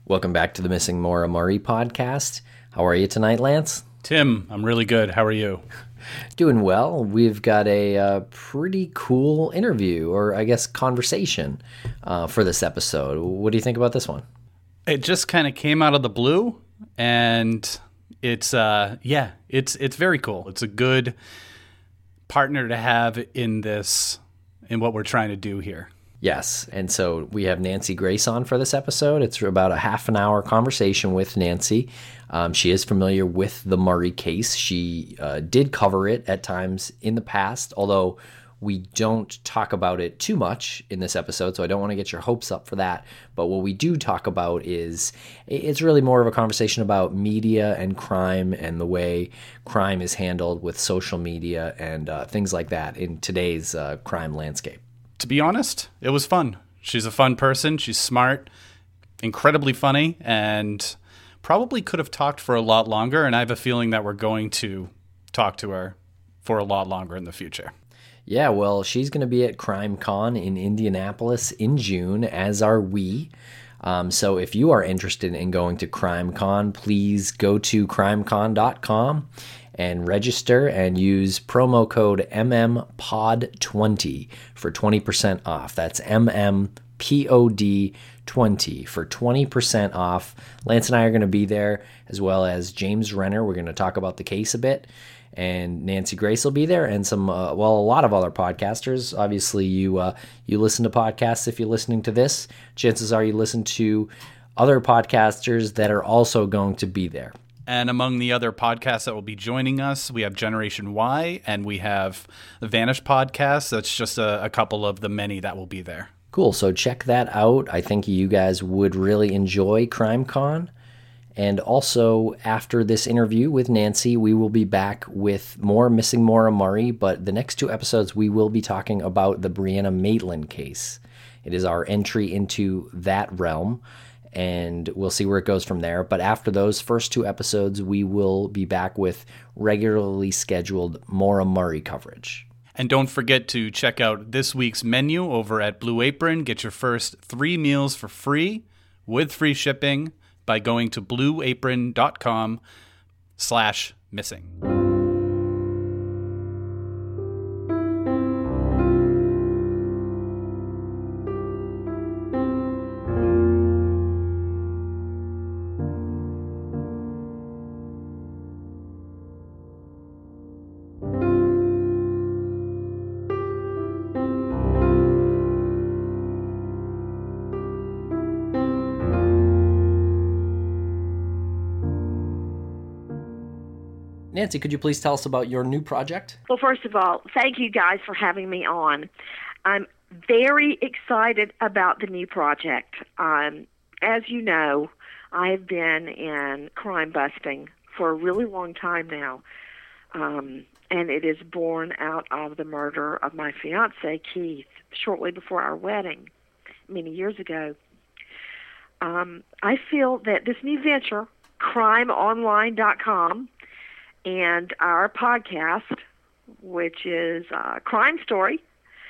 Welcome back to the Missing Maura Murray podcast. How are you tonight, Lance? Tim, I'm really good. How are you? Doing well. We've got a pretty cool interview, or I guess conversation, for this episode. What do you think about this one? It just kind of came out of the blue, and it's very cool. It's a good partner to have in what we're trying to do here. Yes, and so we have Nancy Grace on for this episode. It's about a half an hour conversation with Nancy. She is familiar with the Murray case. She did cover it at times in the past, although we don't talk about it too much in this episode, so I don't want to get your hopes up for that. But what we do talk about is it's really more of a conversation about media and crime and the way crime is handled with social media and things like that in today's crime landscape. To be honest, it was fun. She's a fun person. She's smart, incredibly funny, and probably could have talked for a lot longer. And I have a feeling that we're going to talk to her for a lot longer in the future. Yeah, well, she's going to be at CrimeCon in Indianapolis in June, as are we. So if you are interested in going to CrimeCon, please go to crimecon.com and register and use promo code MMPOD20 for 20% off. That's MMPOD20 for 20% off. Lance and I are going to be there, as well as James Renner. We're going to talk about the case a bit. And Nancy Grace will be there, and some, a lot of other podcasters. Obviously, you listen to podcasts if you're listening to this. Chances are you listen to other podcasters that are also going to be there. And among the other podcasts that will be joining us, we have Generation Y, and we have the Vanish podcast. That's just a couple of the many that will be there. Cool. So check that out. I think you guys would really enjoy CrimeCon. And also, after this interview with Nancy, we will be back with more Missing Maura Murray, but the next two episodes, we will be talking about the Brianna Maitland case. It is our entry into that realm, and we'll see where it goes from there. But after those first two episodes, we will be back with regularly scheduled Maura Murray coverage. And don't forget to check out this week's menu over at Blue Apron. Get your first 3 meals for free with free shipping by going to blueapron.com/missing. Nancy, could you please tell us about your new project? Well, first of all, thank you guys for having me on. I'm very excited about the new project. As you know, I have been in crime busting for a really long time now, and it is born out of the murder of my fiancé, Keith, shortly before our wedding many years ago. I feel that this new venture, crimeonline.com, and our podcast, which is Crime Story,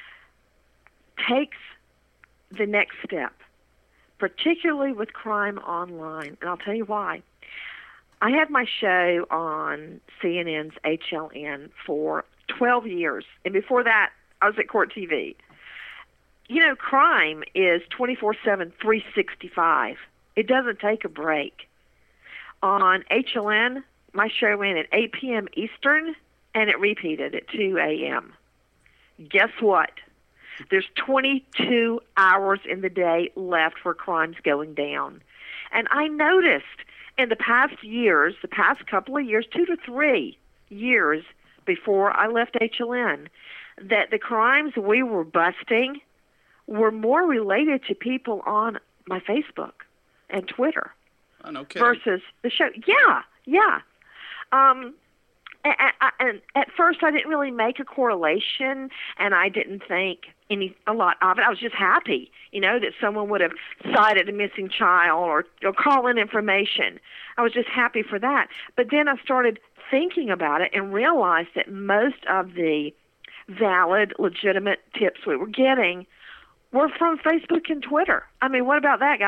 takes the next step, particularly with crime online. And I'll tell you why. I had my show on CNN's HLN for 12 years. And before that, I was at Court TV. You know, crime is 24/7, 365. It doesn't take a break. On HLN, my show ran at 8 p.m. Eastern, and it repeated at 2 a.m. Guess what? There's 22 hours in the day left where crime's going down. And I noticed in the past years, the past couple of years, 2 to 3 years before I left HLN, that the crimes we were busting were more related to people on my Facebook and Twitter. Oh, no kidding. Versus the show. Yeah. And at first I didn't really make a correlation, and I didn't think a lot of it. I was just happy, that someone would have cited a missing child or call in information. I was just happy for that. But then I started thinking about it and realized that most of the valid, legitimate tips we were getting were from Facebook and Twitter. I mean, what about that, guys?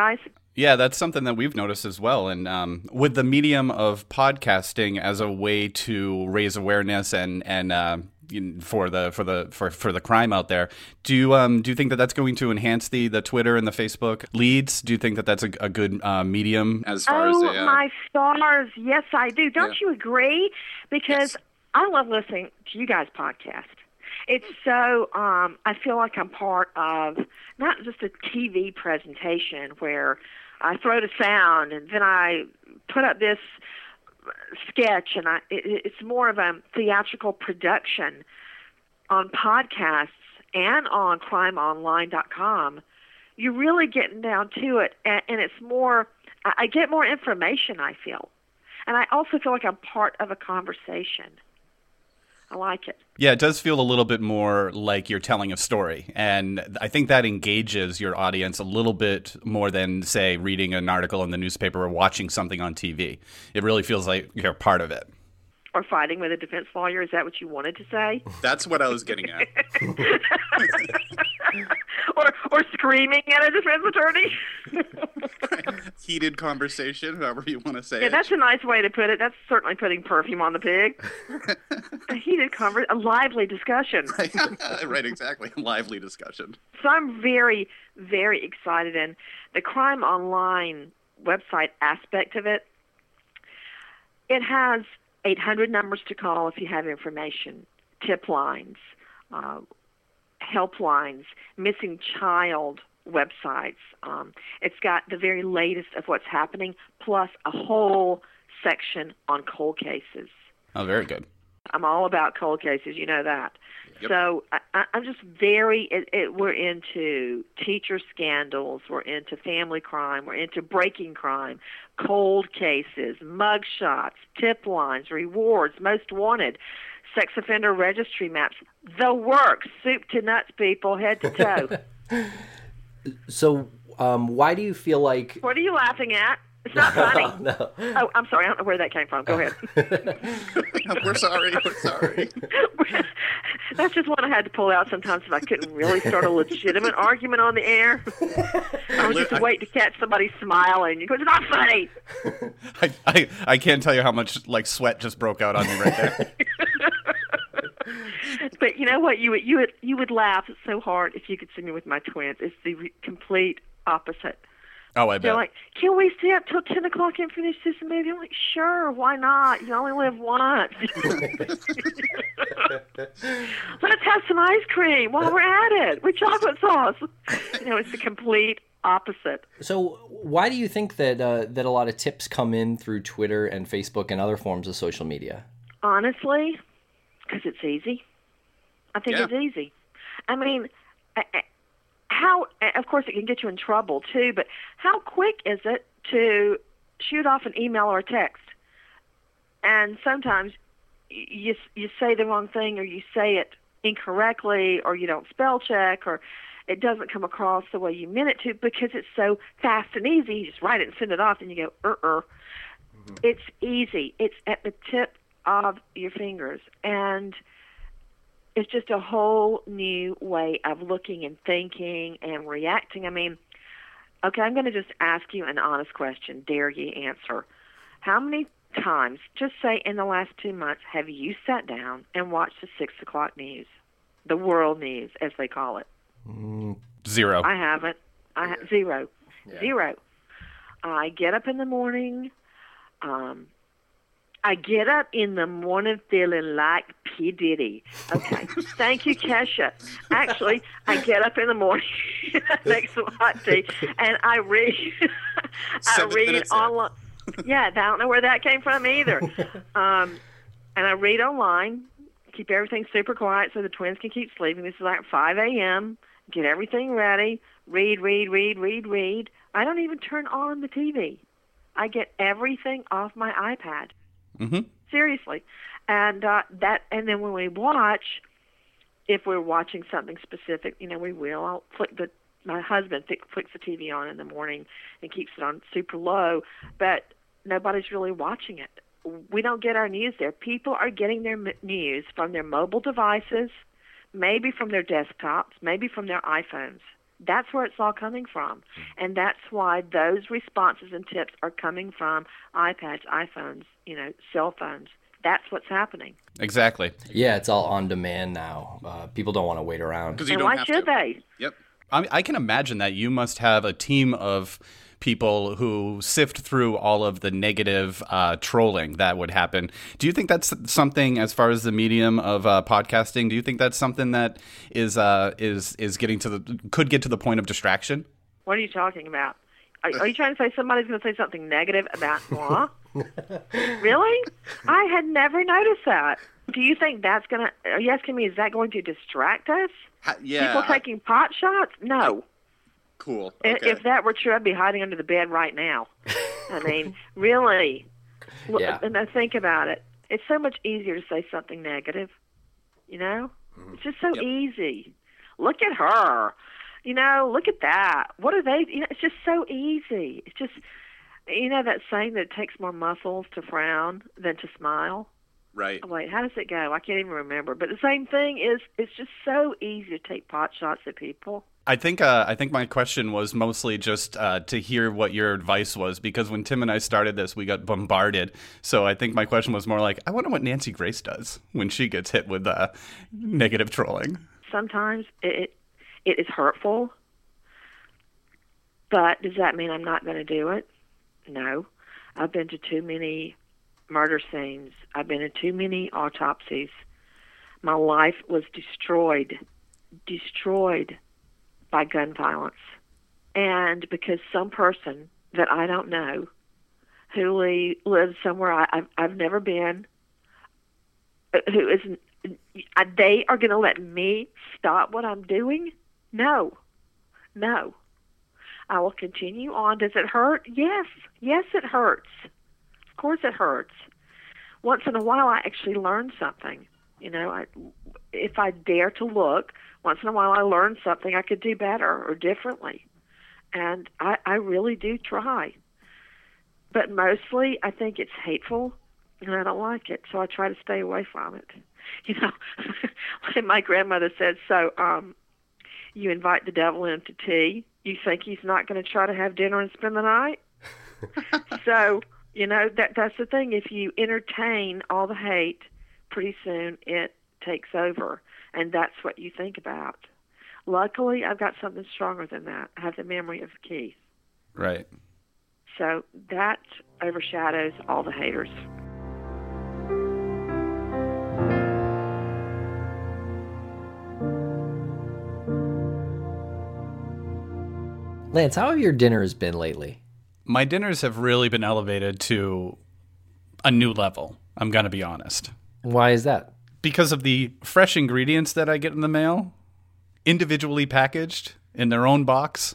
Yeah, that's something that we've noticed as well. And with the medium of podcasting as a way to raise awareness and for the crime out there, do you think that that's going to enhance the Twitter and the Facebook leads? Do you think that that's a good medium as far as my stars, yes, I do. Don't you agree? Because I love listening to you guys' podcast. It's so, I feel like I'm part of not just a TV presentation where I throw the sound and then I put up this sketch, and it's more of a theatrical production on podcasts and on crimeonline.com. You're really getting down to it, and it's more, I get more information, I feel. And I also feel like I'm part of a conversation. I like it. Yeah, it does feel a little bit more like you're telling a story. And I think that engages your audience a little bit more than, say, reading an article in the newspaper or watching something on TV. It really feels like you're part of it. Or fighting with a defense lawyer. Is that what you wanted to say? That's what I was getting at. or screaming at a defense attorney. Heated conversation, however you want to say it. Yeah, that's a nice way to put it. That's certainly putting perfume on the pig. A lively discussion. Right, exactly. A lively discussion. So I'm very, very excited. And the Crime Online website aspect of it, it has 800 numbers to call if you have information, tip lines, helplines, missing child websites. It's got the very latest of what's happening, plus a whole section on cold cases. Oh, very good. I'm all about cold cases, you know that. Yep. So I'm just we're into teacher scandals, we're into family crime, we're into breaking crime, cold cases, mug shots, tip lines, rewards, most wanted, sex offender registry maps, the works, soup to nuts, people, head to toe. So why do you feel like... What are you laughing at? It's not funny. No. Oh, I'm sorry. I don't know where that came from. Go ahead. We're sorry. That's just one I had to pull out sometimes if I couldn't really start a legitimate argument on the air. I was just waiting to catch somebody smiling. It's not funny. I can't tell you how much sweat just broke out on me right there. But you know what? You would laugh so hard if you could see me with my twins. It's the complete opposite. Oh, I bet. They're like, can we stay up till 10 o'clock and finish this movie? I'm like, sure, why not? You only live once. Let's have some ice cream while we're at it with chocolate sauce. It's the complete opposite. So why do you think that that a lot of tips come in through Twitter and Facebook and other forms of social media? Honestly, because it's easy. I think it's easy. I mean, how, of course, it can get you in trouble, too, but how quick is it to shoot off an email or a text? And sometimes you say the wrong thing, or you say it incorrectly, or you don't spell check, or it doesn't come across the way you meant it to because it's so fast and easy. You just write it and send it off, and you go, Mm-hmm. It's easy. It's at the tip of your fingers. And it's just a whole new way of looking and thinking and reacting. I mean, okay, I'm going to just ask you an honest question. Dare you answer? How many times, just say in the last 2 months, have you sat down and watched the 6 o'clock news, the world news, as they call it? Zero. I haven't. Zero. Yeah. Zero. I get up in the morning. I get up in the morning feeling like P. Diddy. Okay. Thank you, Kesha. Actually, I get up in the morning, make some hot tea, and I read online. Yeah, I don't know where that came from either. And I read online, keep everything super quiet so the twins can keep sleeping. This is like 5 a.m., get everything ready, read. I don't even turn on the TV. I get everything off my iPad. Mm-hmm. Seriously. And and then when we watch, if we're watching something specific, we will. I'll my husband flicks the TV on in the morning and keeps it on super low, but nobody's really watching it. We don't get our news there. People are getting their news from their mobile devices, maybe from their desktops, maybe from their iPhones. That's where it's all coming from. And that's why those responses and tips are coming from iPads, iPhones, cell phones. That's what's happening. Exactly. Yeah, it's all on demand now. People don't want to wait around. And why should they? Yep. I can imagine that you must have a team of people who sift through all of the negative trolling that would happen. Do you think that's something, as far as the medium of podcasting, do you think that's something that is getting could get to the point of distraction? What are you talking about? Are you trying to say somebody's going to say something negative about moi? Really? I had never noticed that. Do you think that's going to, are you asking me, is that going to distract us? Yeah. People taking pot shots? No. Cool. Okay. If that were true, I'd be hiding under the bed right now. I mean, really. Yeah. And I think about it. It's so much easier to say something negative, It's just so easy. Look at her. Look at that. What are they? It's just so easy. It's just, that saying that it takes more muscles to frown than to smile? Right. Oh, wait, how does it go? I can't even remember. But the same thing is, it's just so easy to take pot shots at people. I think my question was mostly just to hear what your advice was, because when Tim and I started this, we got bombarded. So I think my question was more like, I wonder what Nancy Grace does when she gets hit with negative trolling. Sometimes it is hurtful, but does that mean I'm not going to do it? No. I've been to too many murder scenes. I've been in too many autopsies. My life was destroyed by gun violence. And because some person that I don't know, who lives somewhere I've never been, who isn't, they are going to let me stop what I'm doing? No. I will continue on. Does it hurt? Yes, it hurts. Of course it hurts. Once in a while, I actually learn something. If I dare to look, once in a while I learn something I could do better or differently. And I really do try. But mostly I think it's hateful, and I don't like it, so I try to stay away from it. Like my grandmother said, so you invite the devil into tea, you think he's not going to try to have dinner and spend the night? So, that's the thing. If you entertain all the hate, pretty soon it takes over, and that's what you think about. Luckily, I've got something stronger than that. I have the memory of Keith. Right. So that overshadows all the haters. Lance, how have your dinners been lately? My dinners have really been elevated to a new level, I'm going to be honest. Why is that? Because of the fresh ingredients that I get in the mail, individually packaged in their own box.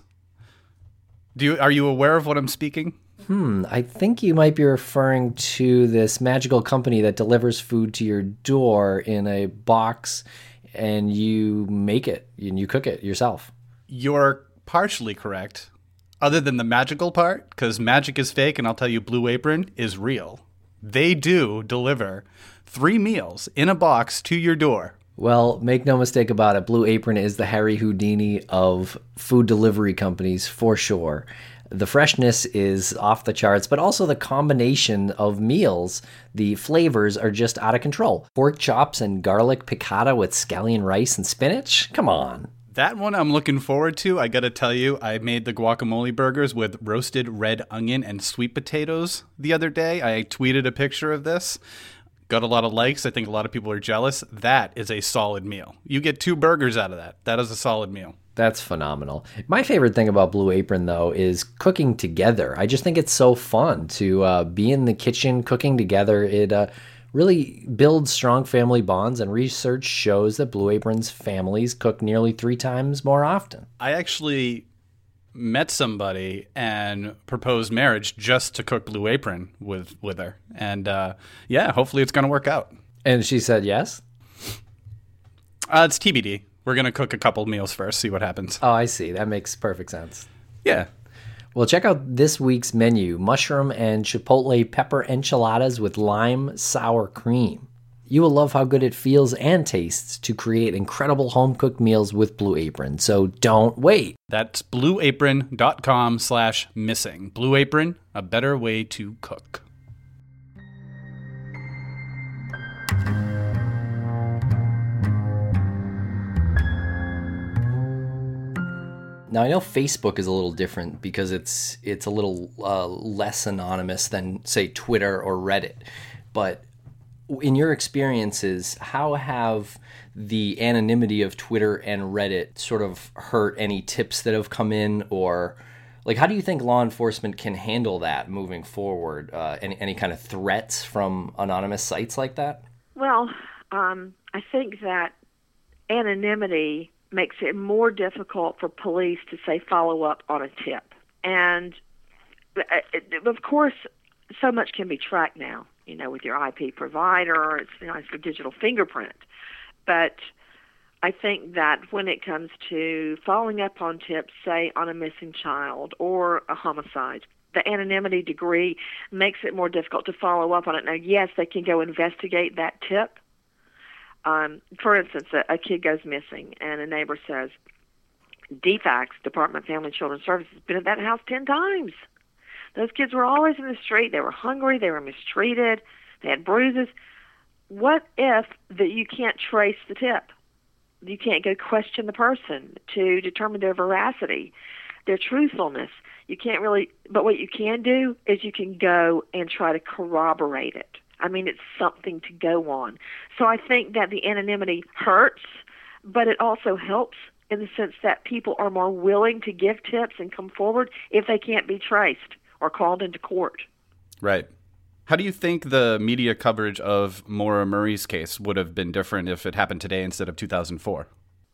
Are you aware of what I'm speaking? I think you might be referring to this magical company that delivers food to your door in a box, and you make it and you cook it yourself. You're partially correct, other than the magical part, because magic is fake, and I'll tell you Blue Apron is real. They do deliver 3 meals in a box to your door. Well, make no mistake about it, Blue Apron is the Harry Houdini of food delivery companies for sure. The freshness is off the charts, but also the combination of meals, the flavors are just out of control. Pork chops and garlic piccata with scallion rice and spinach? Come on. That one I'm looking forward to. I got to tell you, I made the guacamole burgers with roasted red onion and sweet potatoes the other day. I tweeted a picture of this. Got a lot of likes. I think a lot of people are jealous. That is a solid meal. You get 2 burgers out of that. That is a solid meal. That's phenomenal. My favorite thing about Blue Apron, though, is cooking together. I just think it's so fun to be in the kitchen cooking together. It really builds strong family bonds, and research shows that Blue Apron's families cook nearly 3 times more often. I actually met somebody and proposed marriage just to cook Blue Apron with her. And yeah, hopefully it's going to work out. And she said yes? It's TBD. We're going to cook a couple meals first, see what happens. Oh, I see. That makes perfect sense. Yeah. Well, check out this week's menu. Mushroom and chipotle pepper enchiladas with lime sour cream. You will love how good it feels and tastes to create incredible home-cooked meals with Blue Apron, so don't wait. That's blueapron.com/missing. Blue Apron, a better way to cook. Now, I know Facebook is a little different because it's a little less anonymous than, say, Twitter or Reddit. But in your experiences, how have the anonymity of Twitter and Reddit sort of hurt any tips that have come in? Or, like, how do you think law enforcement can handle that moving forward? Any kind of threats from anonymous sites like that? Well, I think that anonymity makes it more difficult for police to, say, follow up on a tip. And, of course, so much can be tracked now, with your IP provider. It's a digital fingerprint. But I think that when it comes to following up on tips, say, on a missing child or a homicide, the anonymity degree makes it more difficult to follow up on it. Now, yes, they can go investigate that tip. For instance, a kid goes missing, and a neighbor says, DFACS, Department of Family and Children's Services, has been at that house 10 times. Those kids were always in the street. They were hungry. They were mistreated. They had bruises. What if that you can't trace the tip? You can't go question the person to determine their veracity, their truthfulness. You can't really, but what you can do is you can go and try to corroborate it. I mean, it's something to go on. So I think that the anonymity hurts, but it also helps in the sense that people are more willing to give tips and come forward if they can't be traced or called into court. Right. How do you think the media coverage of Maura Murray's case would have been different if it happened today instead of 2004?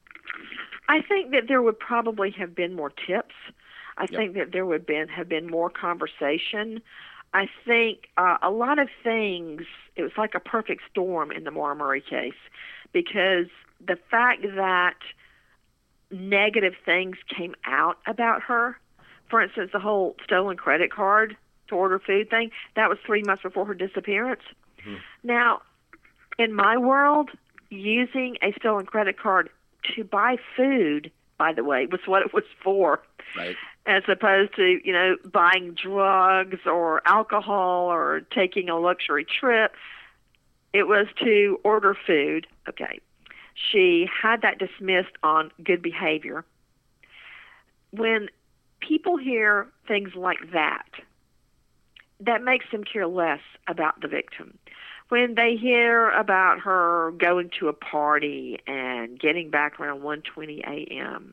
I think that there would probably have been more tips. I think that there would have been more conversation. I think a lot of things, it was like a perfect storm in the Maura Murray case, because the fact that negative things came out about her, for instance, the whole stolen credit card to order food thing, that was 3 months before her disappearance. Mm-hmm. Now, in my world, using a stolen credit card to buy food, by the way, was what it was for. Right. As opposed to, buying drugs or alcohol or taking a luxury trip. It was to order food. Okay. She had that dismissed on good behavior. When people hear things like that, that makes them care less about the victim. When they hear about her going to a party and getting back around 1:20 a.m.,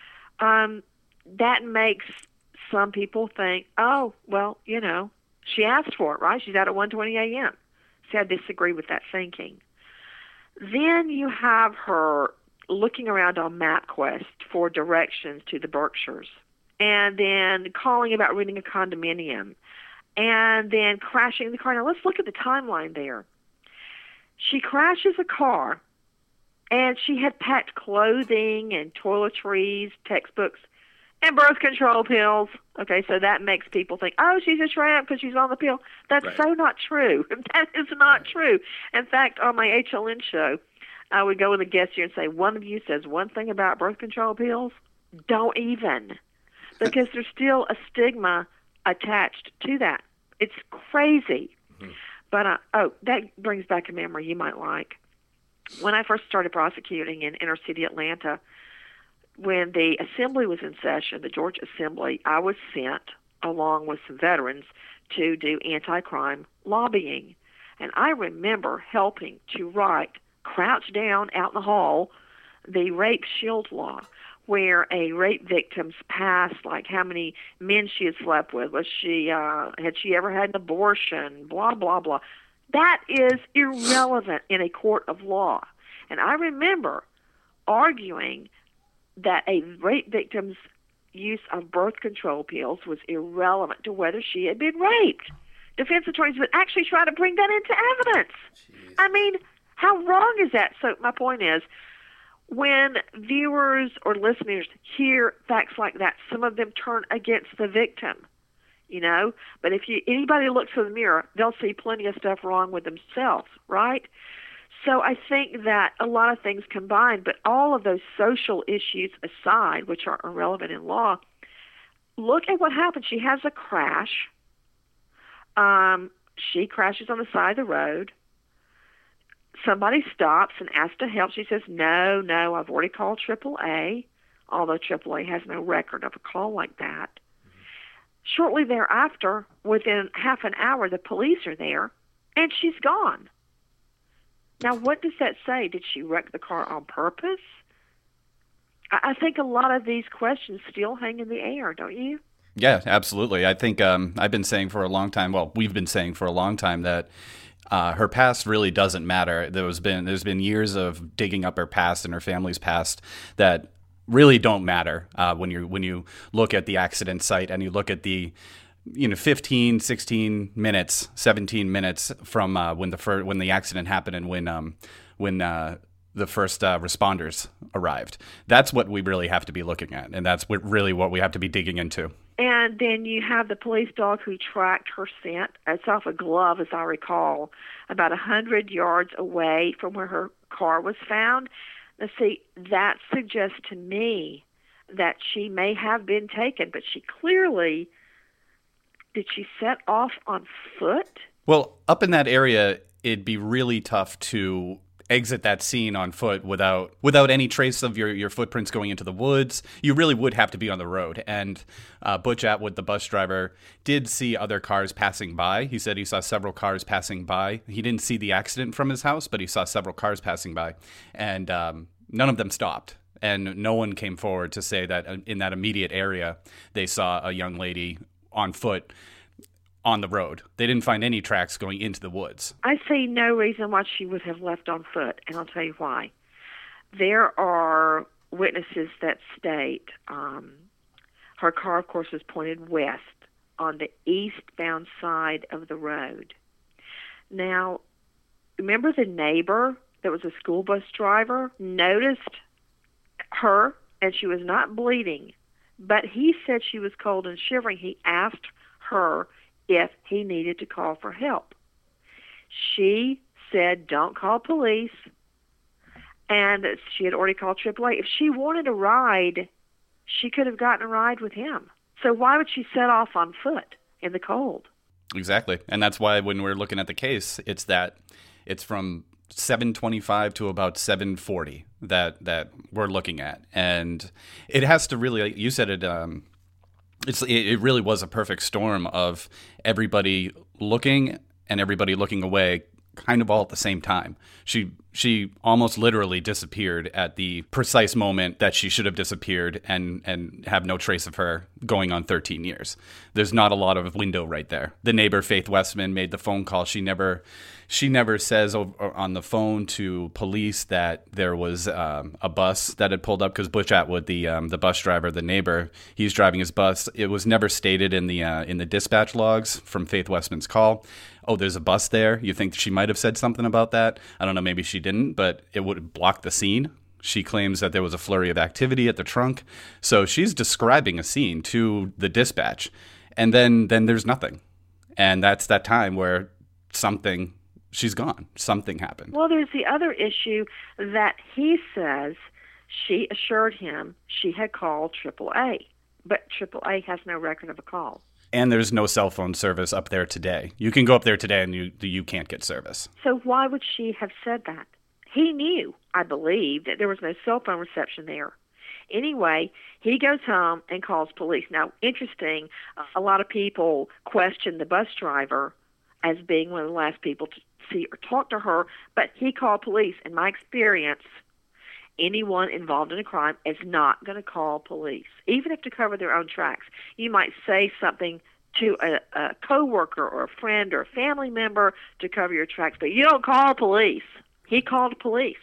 that makes some people think, oh, well, she asked for it, right? She's out at 1:20 a.m. See, I disagree with that thinking. Then you have her looking around on MapQuest for directions to the Berkshires, and then calling about renting a condominium, and then crashing the car. Now, let's look at the timeline there. She crashes a car, and she had packed clothing and toiletries, textbooks, and birth control pills. Okay, so that makes people think, oh, she's a tramp because she's on the pill. That's so not true. That is not true. In fact, on my HLN show, I would go with a guest here and say, one of you says one thing about birth control pills, don't even. Because there's still a stigma attached to that. It's crazy. Mm-hmm. But, that brings back a memory you might like. When I first started prosecuting in inner city Atlanta, when the assembly was in session, the Georgia Assembly, I was sent, along with some veterans, to do anti-crime lobbying. And I remember helping to write, crouched down out in the hall, the rape shield law, where a rape victim's past, like how many men she had slept with, had she ever had an abortion, blah, blah, blah. That is irrelevant in a court of law. And I remember arguing that a rape victim's use of birth control pills was irrelevant to whether she had been raped. Defense attorneys would actually try to bring that into evidence. Jeez. I mean, how wrong is that? So my point is, when viewers or listeners hear facts like that, some of them turn against the victim, But if anybody looks in the mirror, they'll see plenty of stuff wrong with themselves, right? So I think that a lot of things combined, but all of those social issues aside, which are irrelevant in law, look at what happened. She has a crash. She crashes on the side of the road. Somebody stops and asks to help. She says, no, I've already called AAA, although AAA has no record of a call like that. Shortly thereafter, within half an hour, the police are there, and she's gone. Now, what does that say? Did she wreck the car on purpose? I think a lot of these questions still hang in the air, don't you? Yeah, absolutely. I think I've been saying for a long time, well, we've been saying for a long time that her past really doesn't matter. There's been years of digging up her past and her family's past that really don't matter when you look at the accident site and you look at the 15, 16 minutes, 17 minutes from when the accident happened and when the first responders arrived. That's what we really have to be looking at, and that's really what we have to be digging into. And then you have the police dog who tracked her scent. It's off a glove, as I recall, about 100 yards away from where her car was found. Now, see, that suggests to me that she may have been taken, but she clearly, did she set off on foot? Well, up in that area, it'd be really tough to exit that scene on foot without any trace of your footprints going into the woods. You really would have to be on the road. And Butch Atwood, the bus driver, did see other cars passing by. He said he saw several cars passing by. He didn't see the accident from his house, but he saw several cars passing by. And none of them stopped. And no one came forward to say that in that immediate area they saw a young lady on foot on the road. They didn't find any tracks going into the woods. I see no reason why she would have left on foot, and I'll tell you why. There are witnesses that state her car, of course, was pointed west on the eastbound side of the road. Now, remember the neighbor that was a school bus driver noticed her, and she was not bleeding, but he said she was cold and shivering. He asked her if he needed to call for help. She said, don't call police, and she had already called AAA. If she wanted a ride, she could have gotten a ride with him. So why would she set off on foot in the cold? Exactly. And that's why when we're looking at the case, it's from 7:25 to about 7:40 that we're looking at. And it has to really, like you said it, it really was a perfect storm of everybody looking and everybody looking away kind of all at the same time. She almost literally disappeared at the precise moment that she should have disappeared and have no trace of her going on 13 years. There's not a lot of window right there. The neighbor, Faith Westman, made the phone call. She never says on the phone to police that there was a bus that had pulled up, because Butch Atwood, the bus driver, the neighbor, he's driving his bus. It was never stated in the dispatch logs from Faith Westman's call. Oh, there's a bus there. You think she might have said something about that? I don't know. Maybe she didn't, but it would block the scene. She claims that there was a flurry of activity at the trunk. So she's describing a scene to the dispatch, and then there's nothing. And that's that time where she's gone. Something happened. Well, there's the other issue that he says she assured him she had called AAA, but AAA has no record of a call. And there's no cell phone service up there today. You can go up there today and you can't get service. So why would she have said that? He knew, I believe, that there was no cell phone reception there. Anyway, he goes home and calls police. Now, interesting, a lot of people question the bus driver as being one of the last people to see or talk to her, but he called police. In my experience, anyone involved in a crime is not going to call police, even if to cover their own tracks. You might say something to a coworker or a friend or a family member to cover your tracks, but you don't call police. He called police.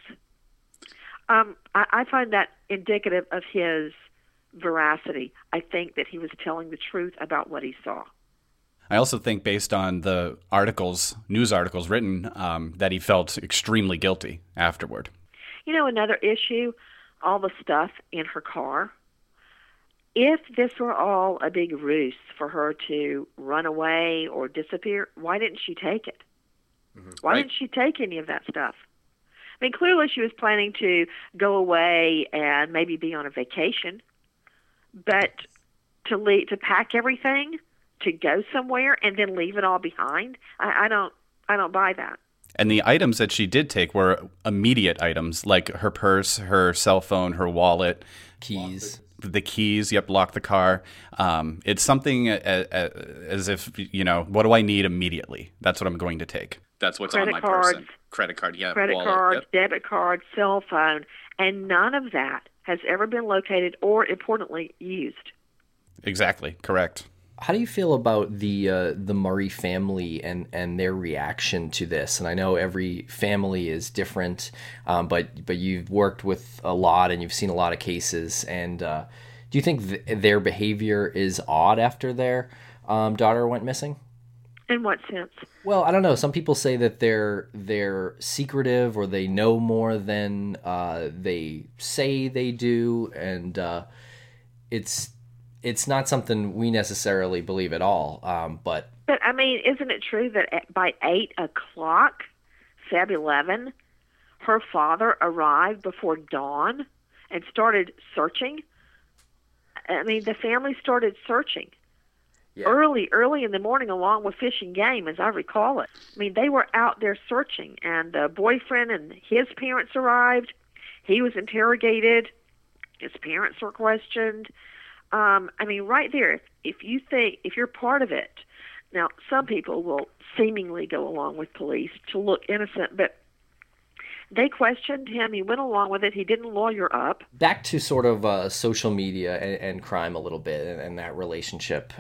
I find that indicative of his veracity. I think that he was telling the truth about what he saw. I also think, based on the news articles written, that he felt extremely guilty afterward. You know, another issue, all the stuff in her car. If this were all a big ruse for her to run away or disappear, why didn't she take it? Why didn't she take any of that stuff? I mean, clearly she was planning to go away and maybe be on a vacation, but to pack everything, to go somewhere and then leave it all behind, I don't buy that. And the items that she did take were immediate items, like her purse, her cell phone, her wallet, Keys. The keys. Yep, lock the car. It's something as if, what do I need immediately? That's what I'm going to take. That's what's on my person. Credit card, yeah. Credit wallet, card, yep. debit card, cell phone, and none of that has ever been located or, importantly, used. Exactly, correct. How do you feel about the Murray family and their reaction to this? And I know every family is different, but you've worked with a lot and you've seen a lot of cases. And do you think their behavior is odd after their daughter went missing? In what sense? Well, I don't know. Some people say that they're secretive or they know more than they say they do, and it's not something we necessarily believe at all. But I mean, isn't it true that by 8 o'clock, Feb 11, her father arrived before dawn and started searching? I mean, the family started searching. Yeah. Early in the morning, along with Fish and Game, as I recall it. I mean, they were out there searching, and the boyfriend and his parents arrived. He was interrogated. His parents were questioned. I mean, right there, if you're part of it, now some people will seemingly go along with police to look innocent, but they questioned him. He went along with it. He didn't lawyer up. Back to sort of social media and crime a little bit and that relationship.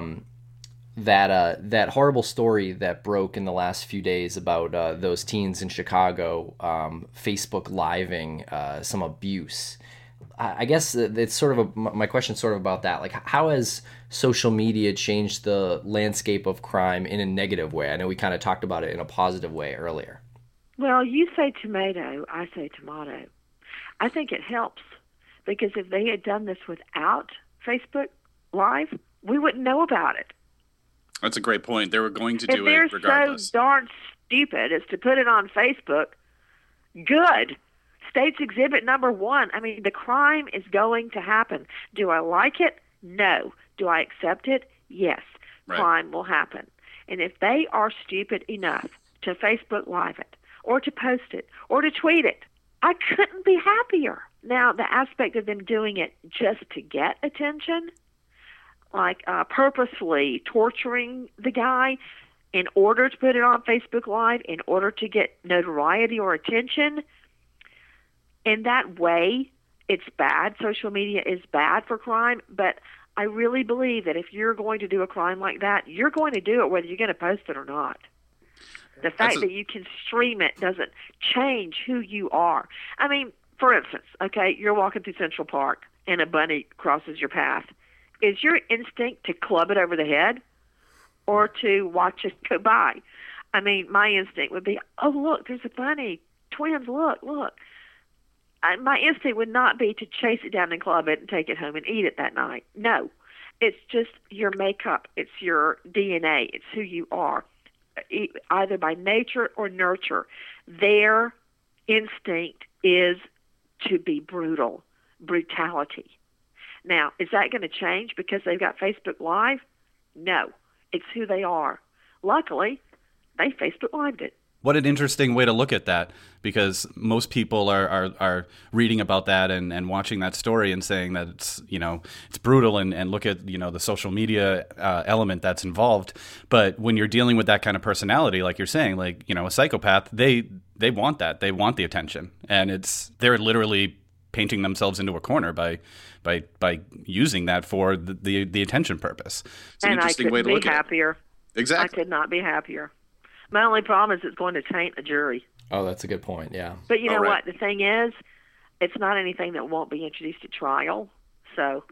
That horrible story that broke in the last few days about those teens in Chicago Facebook living some abuse. I guess it's sort of my question's sort of about that. Like, how has social media changed the landscape of crime in a negative way? I know we kind of talked about it in a positive way earlier. Well, you say tomato, I say tomato. I think it helps because if they had done this without Facebook Live, we wouldn't know about it. That's a great point. They were going to do it regardless. If they're so darn stupid as to put it on Facebook, good. State's Exhibit number 1. I mean, the crime is going to happen. Do I like it? No. Do I accept it? Yes. Right. Crime will happen. And if they are stupid enough to Facebook Live it, or to post it, or to tweet it, I couldn't be happier. Now, the aspect of them doing it just to get attention, like purposefully torturing the guy in order to put it on Facebook Live, in order to get notoriety or attention, in that way, it's bad. Social media is bad for crime, but I really believe that if you're going to do a crime like that, you're going to do it whether you're going to post it or not. The fact that you can stream it doesn't change who you are. I mean, for instance, okay, you're walking through Central Park and a bunny crosses your path. Is your instinct to club it over the head or to watch it go by? I mean, my instinct would be, oh, look, there's a bunny. Twins, look. My instinct would not be to chase it down and club it and take it home and eat it that night. No. It's just your makeup. It's your DNA. It's who you are, either by nature or nurture. Their instinct is to be brutality. Now, is that going to change because they've got Facebook Live? No. It's who they are. Luckily, they Facebook Lived it. What an interesting way to look at that, because most people are reading about that and watching that story and saying that it's brutal and look at the social media element that's involved. But when you're dealing with that kind of personality, like you're saying, like a psychopath, they want that, they want the attention, and they're literally painting themselves into a corner by using that for the attention purpose. It's an interesting way to look at it. Exactly. I could not be happier. My only problem is it's going to taint the jury. Oh, that's a good point, yeah. But you know what? The thing is, it's not anything that won't be introduced at trial. So,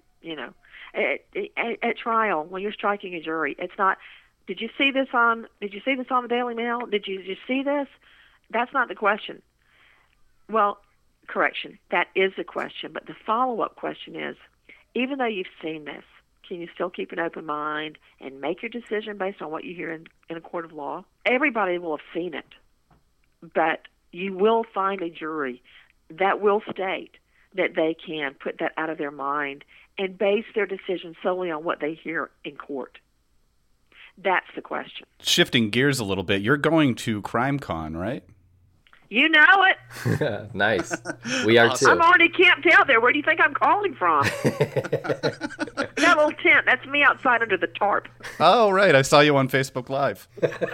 at trial, when you're striking a jury, it's not, did you see this on the Daily Mail? Did you see this? That's not the question. Well, correction, that is the question. But the follow-up question is, even though you've seen this, can you still keep an open mind and make your decision based on what you hear in a court of law? Everybody will have seen it, but you will find a jury that will state that they can put that out of their mind and base their decision solely on what they hear in court. That's the question. Shifting gears a little bit, you're going to CrimeCon, right? You know it. Nice. We are too. I'm already camped out there. Where do you think I'm calling from? That little tent, that's me outside under the tarp. Oh, right. I saw you on Facebook Live.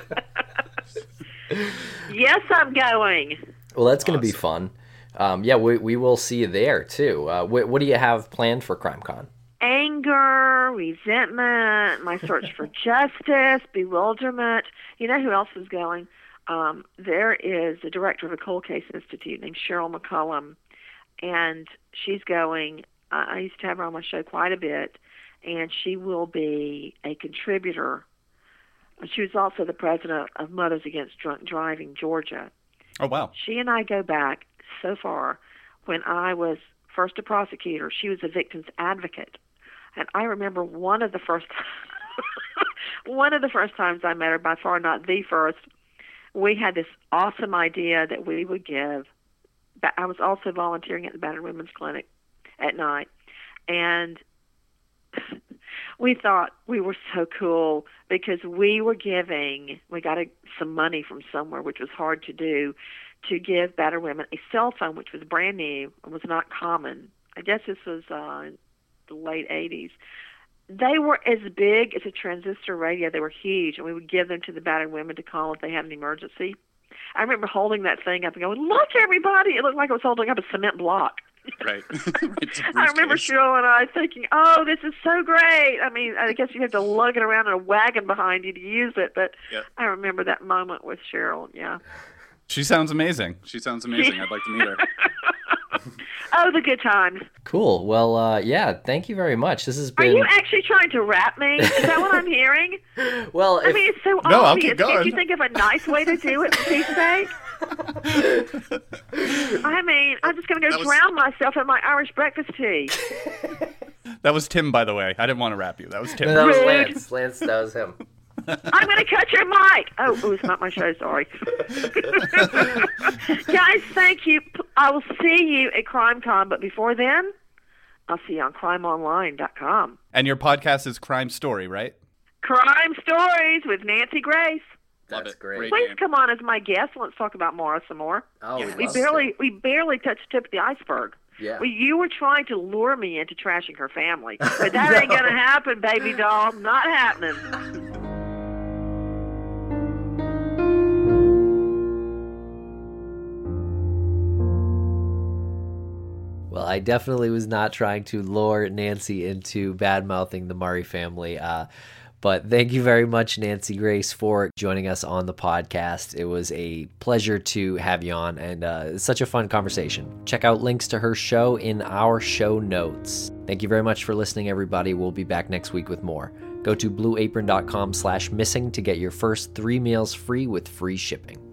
Yes, I'm going. Well, that's going to be fun. Yeah, we will see you there, too. What do you have planned for CrimeCon? Anger, resentment, my search for justice, bewilderment. You know who else is going? There is a director of the Cold Case Institute named Cheryl McCullum, and she's going. I used to have her on my show quite a bit, and she will be a contributor. She was also the president of Mothers Against Drunk Driving Georgia. Oh, wow. She and I go back so far. When I was first a prosecutor, she was a victim's advocate. And I remember one of the first times I met her, by far not the first, we had this awesome idea that we would give. I was also volunteering at the Battered Women's Clinic at night. And we thought we were so cool because we got some money from somewhere, which was hard to do, to give battered women a cell phone, which was brand new and was not common. I guess this was in the late 80s. They were as big as a transistor radio. They were huge, and we would give them to the battered women to call if they had an emergency. I remember holding that thing up and going, "Look, everybody!" It looked like I was holding up a cement block. Right. I remember Cheryl and I thinking, "Oh, this is so great." I mean, I guess you have to lug it around in a wagon behind you to use it, but yeah. I remember that moment with Cheryl. Yeah. She sounds amazing. I'd like to meet her. Oh, the good times. Cool. Well, yeah, thank you very much. This has been... Are you actually trying to rap me? Is that what I'm hearing? Well, I mean, it's so obvious. I'll keep going. Can't you think of a nice way to do it, for Pete's sake? I mean, I'm just going to go drown myself in my Irish breakfast tea. That was Tim, by the way. I didn't want to rap you. That was Tim. No, that was Lance. Lance, that was him. I'm going to cut your mic. Oh, it's not my show. Sorry. Guys, thank you. I will see you at CrimeCon, but before then, I'll see you on crimeonline.com. And your podcast is Crime Story, right? Crime Stories with Nancy Grace. That's great. Please come on as my guest. Let's talk about Mara some more. Oh, we barely touched the tip of the iceberg. Yeah. Well, you were trying to lure me into trashing her family, but that ain't gonna happen, baby doll. Not happening. Well, I definitely was not trying to lure Nancy into bad-mouthing the Murray family. But thank you very much, Nancy Grace, for joining us on the podcast. It was a pleasure to have you on, and it's such a fun conversation. Check out links to her show in our show notes. Thank you very much for listening, everybody. We'll be back next week with more. Go to blueapron.com/missing to get your first 3 meals free with free shipping.